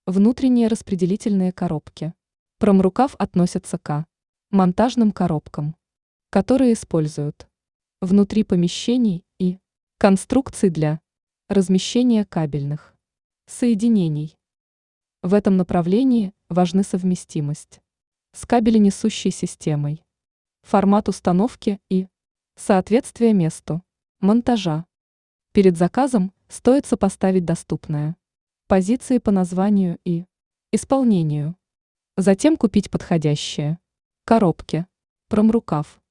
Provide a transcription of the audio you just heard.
Внутренние распределительные коробки. Промрукав относятся к монтажным коробкам, которые используют внутри помещений и конструкций для размещения кабельных соединений. В этом направлении важны совместимость с кабеленесущей системой, формат установки и соответствие месту монтажа. Перед заказом стоит сопоставить доступные позиции по названию и исполнению. Затем купить подходящие коробки, промрукав.